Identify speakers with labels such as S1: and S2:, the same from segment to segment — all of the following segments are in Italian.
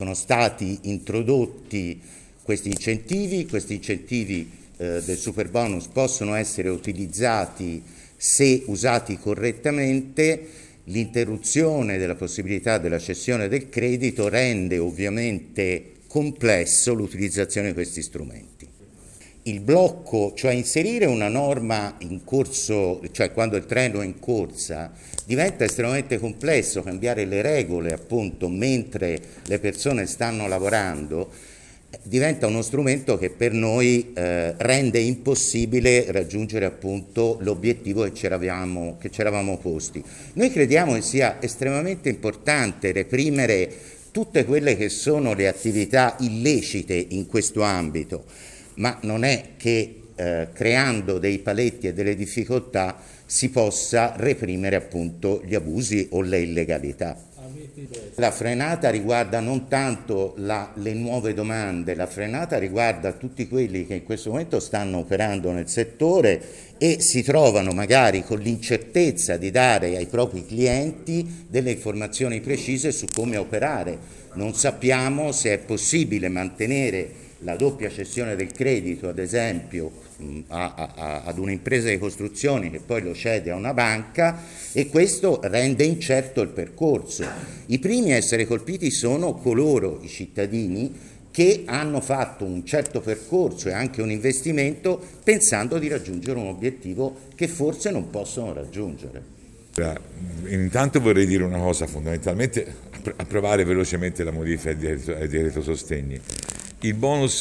S1: Sono stati introdotti questi incentivi del Superbonus possono essere utilizzati se usati correttamente. L'interruzione della possibilità della cessione del credito rende ovviamente complesso l'utilizzazione di questi strumenti. Il blocco, cioè inserire una norma in corso, cioè quando il treno è in corsa, diventa estremamente complesso. Cambiare le regole appunto mentre le persone stanno lavorando diventa uno strumento che per noi rende impossibile raggiungere appunto l'obiettivo che ci eravamo posti. Noi crediamo che sia estremamente importante reprimere tutte quelle che sono le attività illecite in questo ambito, ma non è che creando dei paletti e delle difficoltà si possa reprimere appunto gli abusi o le illegalità. La frenata riguarda non tanto le nuove domande, la frenata riguarda tutti quelli che in questo momento stanno operando nel settore e si trovano magari con l'incertezza di dare ai propri clienti delle informazioni precise su come operare. Non sappiamo se è possibile mantenere la doppia cessione del credito, ad esempio, ad un'impresa di costruzioni che poi lo cede a una banca, e questo rende incerto il percorso. I primi a essere colpiti sono coloro, i cittadini, che hanno fatto un certo percorso e anche un investimento pensando di raggiungere un obiettivo che forse non possono raggiungere.
S2: Intanto vorrei dire una cosa, fondamentalmente approvare velocemente la modifica ai decreto sostegni. I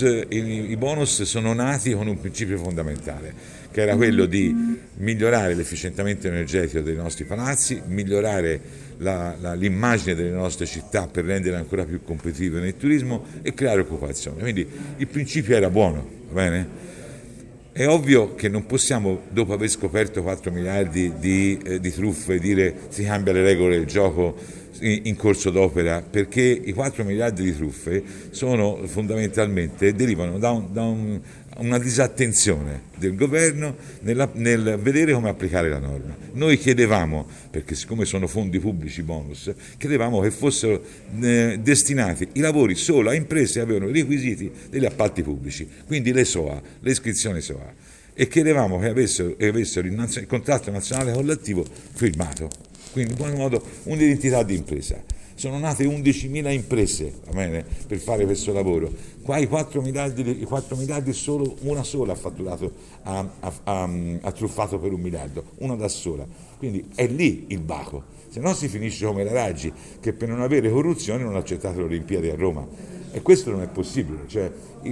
S2: bonus sono nati con un principio fondamentale, che era quello di migliorare l'efficientamento energetico dei nostri palazzi, migliorare l'immagine delle nostre città per renderle ancora più competitive nel turismo e creare occupazione. Quindi il principio era buono, va bene? È ovvio che non possiamo, dopo aver scoperto 4 miliardi di truffe, dire si cambia le regole del gioco in corso d'opera, perché i 4 miliardi di truffe sono fondamentalmente derivano da una disattenzione del governo nel vedere come applicare la norma. Noi chiedevamo, perché siccome sono fondi pubblici bonus, chiedevamo che fossero destinati i lavori solo a imprese che avevano i requisiti degli appalti pubblici, quindi le SOA, le iscrizioni SOA, e chiedevamo che avessero il contratto nazionale collettivo firmato. Quindi in buon modo un'identità di impresa. Sono nate 11.000 imprese, va bene, per fare questo lavoro. Qua i 4 miliardi solo una sola ha fatturato, ha truffato per 1 miliardo, una da sola. Quindi è lì il baco. Se no si finisce come la Raggi, che per non avere corruzione non ha accettato le Olimpiadi a Roma. E questo non è possibile. Cioè,